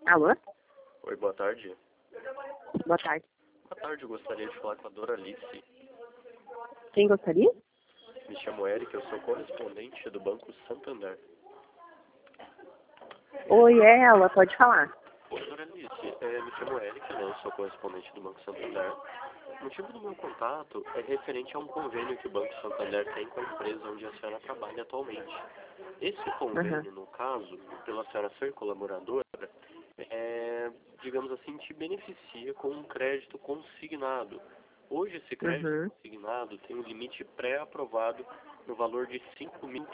Alô? Oi, boa tarde. Boa tarde. Boa tarde, eu gostaria de falar com a Doralice. Quem gostaria? Me chamo Eric, eu sou correspondente do Banco Santander. Oi, é ela, pode falar. Oi, Doralice, me chamo Eric, né? Eu sou correspondente do Banco Santander. O motivo do meu contato é referente a um convênio que o Banco Santander tem com a empresa onde a senhora trabalha atualmente. Esse convênio, no caso, pela senhora ser colaboradora, digamos assim, te beneficia com um crédito consignado. Hoje esse crédito consignado tem um limite pré-aprovado no valor de R$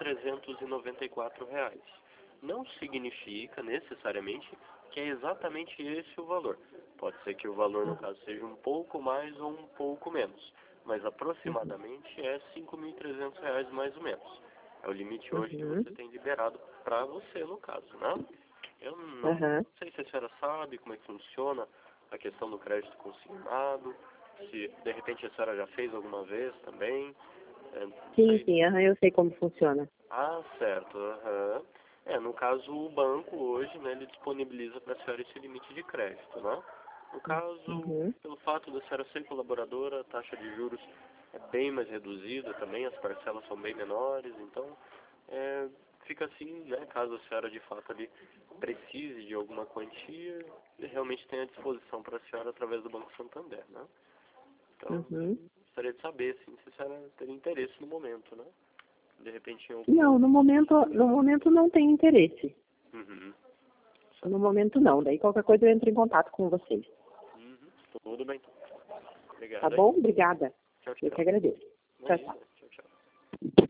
5.394. Não significa necessariamente que é exatamente esse o valor. Pode ser que o valor, no caso, seja um pouco mais ou um pouco menos, mas aproximadamente é R$ 5.300 mais ou menos. É o limite hoje que você tem liberado para você, no caso, né? Eu não sei se a senhora sabe como é que funciona a questão do crédito consignado, se de repente a senhora já fez alguma vez também. Sim, eu sei como funciona. Ah, certo. No caso, o banco hoje, né, ele disponibiliza para a senhora esse limite de crédito, né? No caso, pelo fato da senhora ser colaboradora, a taxa de juros é bem mais reduzida também, as parcelas são bem menores, então fica assim, né, caso a senhora de fato ali precise de alguma quantia, ele realmente tem à disposição para a senhora através do Banco Santander, né? Então, gostaria de saber, assim, se a senhora teria interesse no momento, né? De repente em algum... Não, no momento não tem interesse. No momento não, daí qualquer coisa eu entro em contato com vocês. Tudo bem. Obrigado. Tá bom? Obrigada. Tchau, tchau. Eu que agradeço. Tchau, tchau. Tchau, tchau.